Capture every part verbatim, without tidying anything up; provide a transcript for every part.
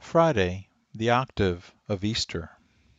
Friday, the octave of Easter.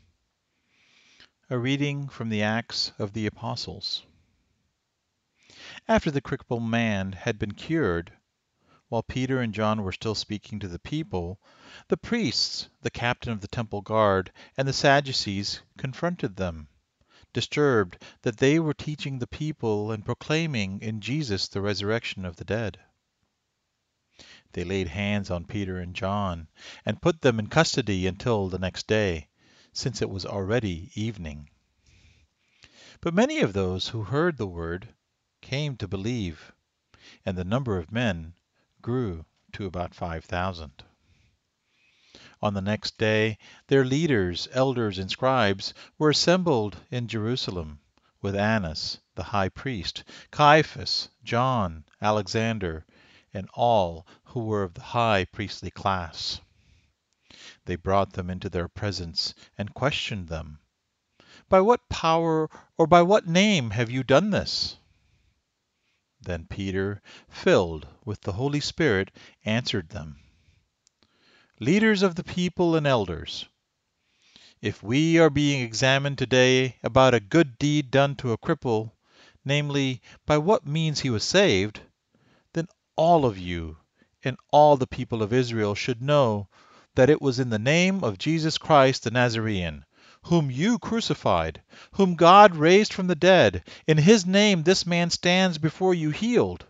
A reading from the Acts of the Apostles. After the crippled man had been cured, while Peter and John were still speaking to the people, the priests, the captain of the temple guard, and the Sadducees confronted them, disturbed that they were teaching the people and proclaiming in Jesus the resurrection of the dead. They laid hands on Peter and John and put them in custody until the next day, since it was already evening. But many of those who heard the word came to believe, and the number of men grew to about five thousand. On the next day, their leaders, elders, and scribes were assembled in Jerusalem with Annas, the high priest, Caiaphas, John, Alexander, and all who were of the high priestly class. They brought them into their presence and questioned them. "By what power or by what name have you done this?" Then Peter, filled with the Holy Spirit, answered them, "Leaders of the people and elders, if we are being examined today about a good deed done to a cripple, namely, by what means he was saved, then all of you and all the people of Israel should know that it was in the name of Jesus Christ the Nazarene, whom you crucified, whom God raised from the dead. In his name this man stands before you healed.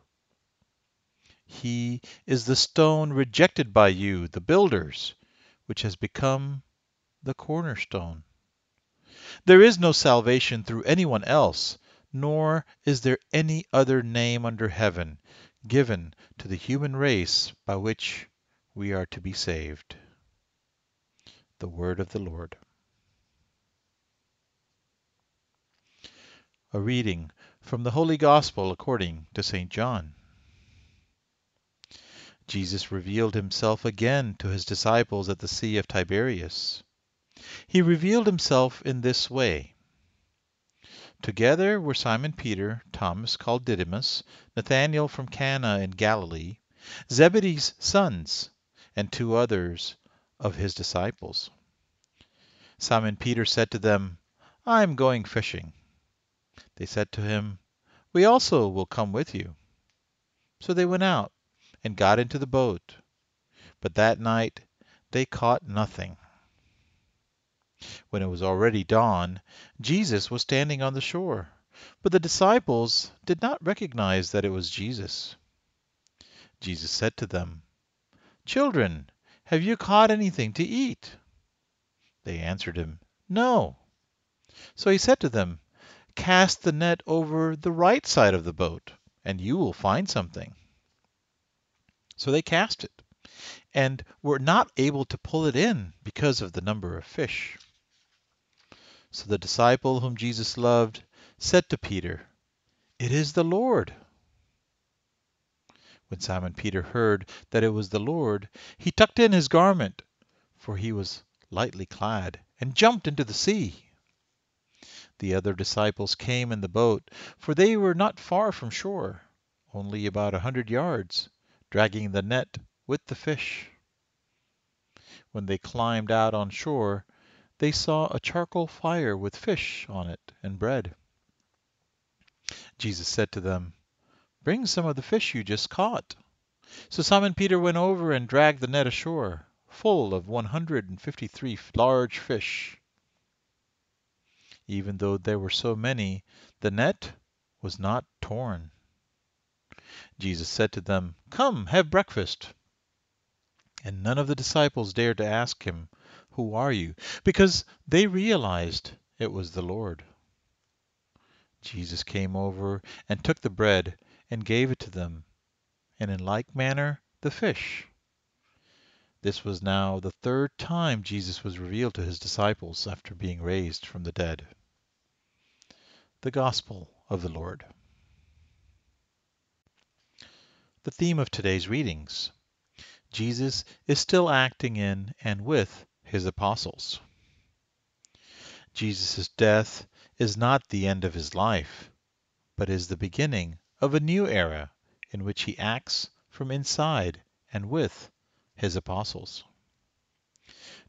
He is the stone rejected by you, the builders, which has become the cornerstone. There is no salvation through anyone else, nor is there any other name under heaven given to the human race by which we are to be saved." The word of the Lord. A reading from the Holy Gospel according to Saint John. Jesus revealed himself again to his disciples at the Sea of Tiberias. He revealed himself in this way. Together were Simon Peter, Thomas called Didymus, Nathanael from Cana in Galilee, Zebedee's sons, and two others of his disciples. Simon Peter said to them, "I am going fishing." They said to him, "We also will come with you." So they went out and got into the boat, but that night they caught nothing. When it was already dawn, Jesus was standing on the shore, but the disciples did not recognize that it was Jesus. Jesus said to them, "Children, have you caught anything to eat?" They answered him, "No." So he said to them, "Cast the net over the right side of the boat, and you will find something." So they cast it, and were not able to pull it in because of the number of fish. So the disciple whom Jesus loved said to Peter, "It is the Lord." When Simon Peter heard that it was the Lord, he tucked in his garment, for he was lightly clad, and jumped into the sea. The other disciples came in the boat, for they were not far from shore, only about a hundred yards, dragging the net with the fish. When they climbed out on shore, they saw a charcoal fire with fish on it and bread. Jesus said to them, "Bring some of the fish you just caught." So Simon Peter went over and dragged the net ashore, full of one hundred and fifty-three large fish. Even though there were so many, the net was not torn. Jesus said to them, "Come, have breakfast." And none of the disciples dared to ask him, "Who are you?" because they realized it was the Lord. Jesus came over and took the bread and gave it to them, and in like manner the fish. This was now the third time Jesus was revealed to his disciples after being raised from the dead. The Gospel of the Lord. The theme of today's readings: Jesus is still acting in and with his apostles. Jesus' death is not the end of his life, but is the beginning of a new era in which he acts from inside and with his apostles.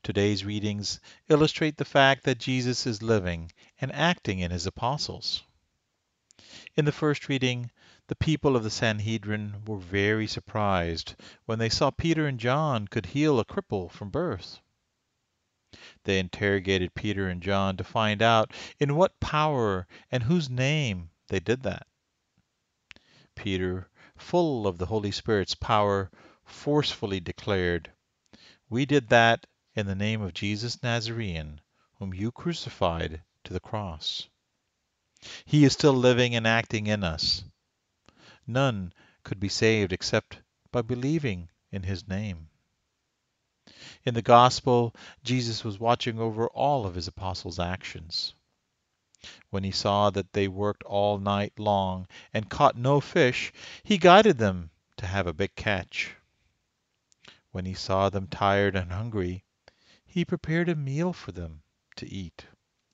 Today's readings illustrate the fact that Jesus is living and acting in his apostles. In the first reading, the people of the Sanhedrin were very surprised when they saw Peter and John could heal a cripple from birth. They interrogated Peter and John to find out in what power and whose name they did that. Peter, full of the Holy Spirit's power, forcefully declared, "We did that in the name of Jesus Nazarene, whom you crucified to the cross. He is still living and acting in us. None could be saved except by believing in his name." In the gospel, Jesus was watching over all of his apostles' actions. When he saw that they worked all night long and caught no fish, he guided them to have a big catch. When he saw them tired and hungry, he prepared a meal for them to eat.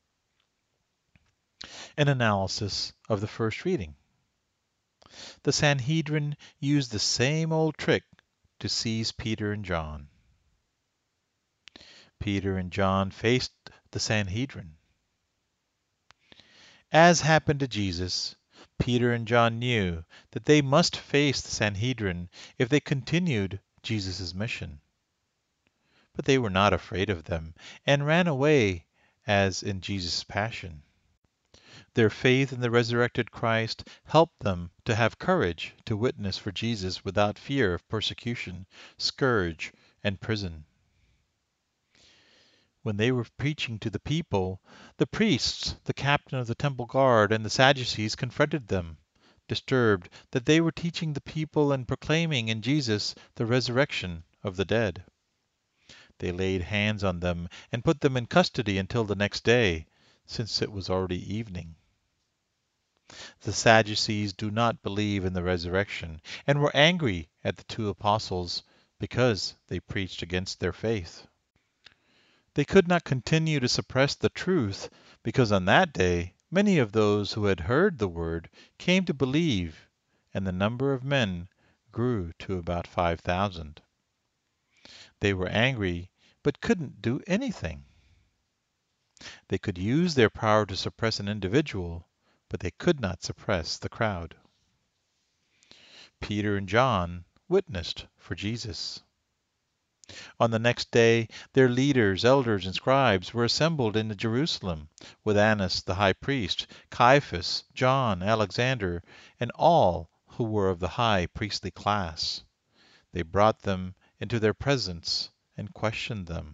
An analysis of the first reading. The Sanhedrin used the same old trick to seize Peter and John. Peter and John faced the Sanhedrin. As happened to Jesus, Peter and John knew that they must face the Sanhedrin if they continued Jesus' mission. But they were not afraid of them and ran away as in Jesus' passion. Their faith in the resurrected Christ helped them to have courage to witness for Jesus without fear of persecution, scourge, and prison. When they were preaching to the people, the priests, the captain of the temple guard, and the Sadducees confronted them, disturbed that they were teaching the people and proclaiming in Jesus the resurrection of the dead. They laid hands on them and put them in custody until the next day, since it was already evening. The Sadducees do not believe in the resurrection and were angry at the two apostles because they preached against their faith. They could not continue to suppress the truth because on that day many of those who had heard the word came to believe, and the number of men grew to about five thousand. They were angry but couldn't do anything. They could use their power to suppress an individual, but they could not suppress the crowd. Peter and John witnessed for Jesus. On the next day, their leaders, elders, and scribes were assembled in Jerusalem with Annas the high priest, Caiaphas, John, Alexander, and all who were of the high priestly class. They brought them into their presence and questioned them.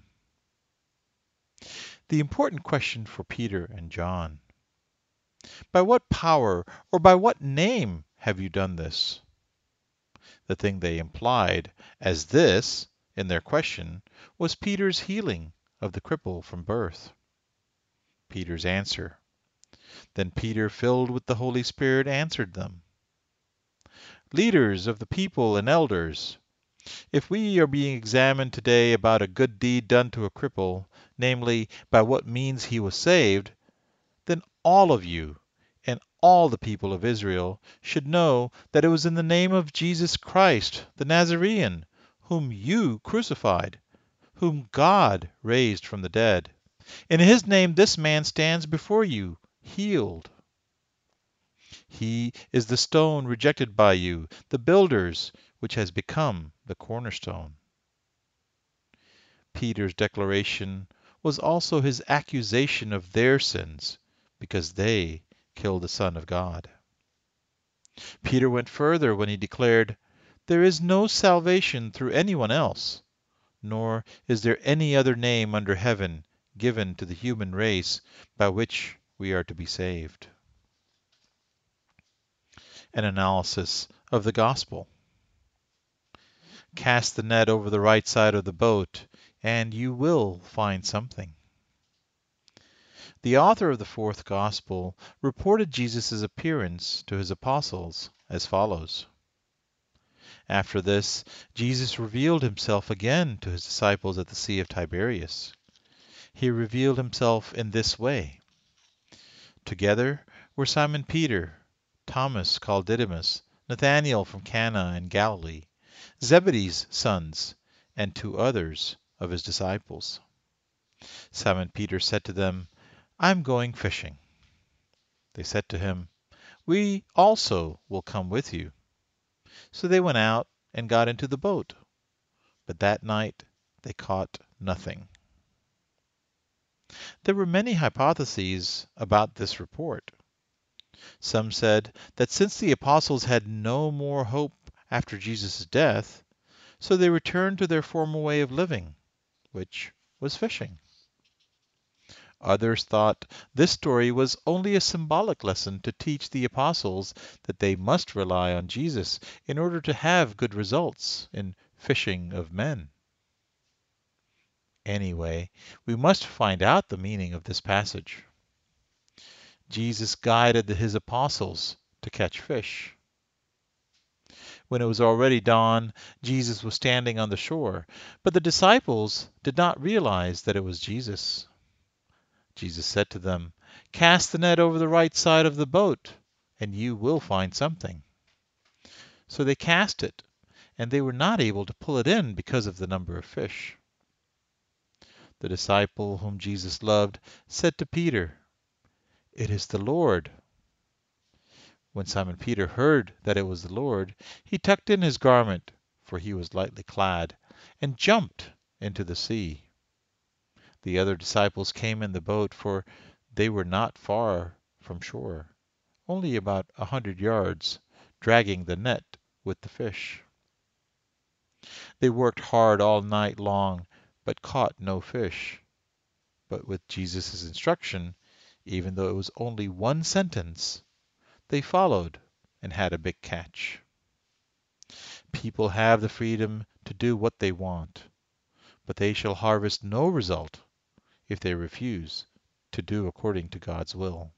The important question for Peter and John: by what power or by what name have you done this? The thing they implied as this in their question was Peter's healing of the cripple from birth. Peter's answer. Then Peter, filled with the Holy Spirit, answered them, "Leaders of the people and elders, if we are being examined today about a good deed done to a cripple, namely, by what means he was saved, then all of you and all the people of Israel should know that it was in the name of Jesus Christ, the Nazarene, whom you crucified, whom God raised from the dead. In his name this man stands before you, healed. He is the stone rejected by you, the builders, which has become the cornerstone." Peter's declaration was also his accusation of their sins, because they killed the Son of God. Peter went further when he declared, "There is no salvation through anyone else, nor is there any other name under heaven given to the human race by which we are to be saved." An analysis of the gospel. Cast the net over the right side of the boat, and you will find something. The author of the fourth gospel reported Jesus' appearance to his apostles as follows. After this, Jesus revealed himself again to his disciples at the Sea of Tiberias. He revealed himself in this way. Together were Simon Peter, Thomas called Didymus, Nathanael from Cana in Galilee, Zebedee's sons, and two others of his disciples. Simon Peter said to them, "I'm going fishing." They said to him, "We also will come with you." So they went out and got into the boat, but that night they caught nothing. There were many hypotheses about this report. Some said that since the apostles had no more hope after Jesus' death, so they returned to their former way of living, which was fishing. Others thought this story was only a symbolic lesson to teach the apostles that they must rely on Jesus in order to have good results in fishing of men. Anyway, we must find out the meaning of this passage. Jesus guided his apostles to catch fish. When it was already dawn, Jesus was standing on the shore, but the disciples did not realize that it was Jesus. Jesus said to them, "Cast the net over the right side of the boat, and you will find something." So they cast it, and they were not able to pull it in because of the number of fish. The disciple whom Jesus loved said to Peter, "It is the Lord." When Simon Peter heard that it was the Lord, he tucked in his garment, for he was lightly clad, and jumped into the sea. The other disciples came in the boat, for they were not far from shore, only about a hundred yards, dragging the net with the fish. They worked hard all night long, but caught no fish. But with Jesus' instruction, even though it was only one sentence, they followed and had a big catch. People have the freedom to do what they want, but they shall harvest no result if they refuse to do according to God's will.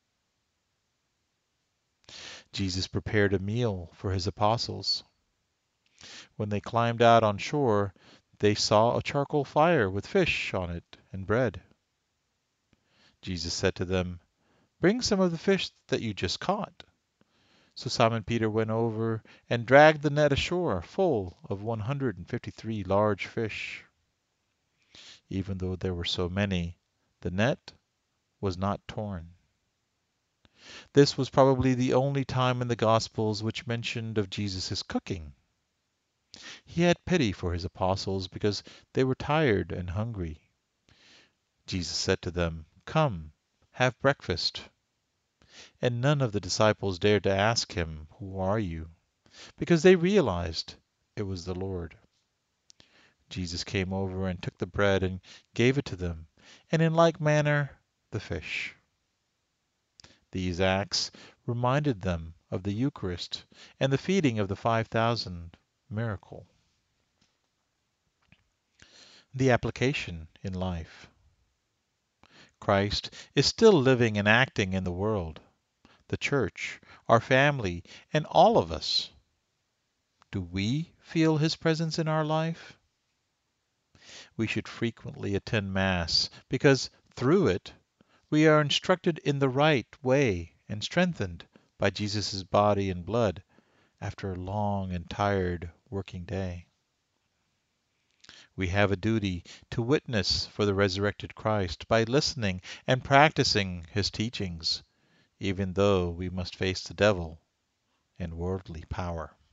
Jesus prepared a meal for his apostles. When they climbed out on shore, they saw a charcoal fire with fish on it and bread. Jesus said to them, "Bring some of the fish that you just caught." So Simon Peter went over and dragged the net ashore full of one hundred fifty-three large fish. Even though there were so many, the net was not torn. This was probably the only time in the Gospels which mentioned of Jesus' cooking. He had pity for his apostles because they were tired and hungry. Jesus said to them, "Come, have breakfast." And none of the disciples dared to ask him, "Who are you?" because they realized it was the Lord. Jesus came over and took the bread and gave it to them, and in like manner the fish. These acts reminded them of the Eucharist and the feeding of the five thousand miracle. The application in life. Christ is still living and acting in the world, the church, our family, and all of us. Do we feel his presence in our life? We should frequently attend Mass because through it we are instructed in the right way and strengthened by Jesus' body and blood after a long and tired working day. We have a duty to witness for the resurrected Christ by listening and practicing his teachings, even though we must face the devil and worldly power.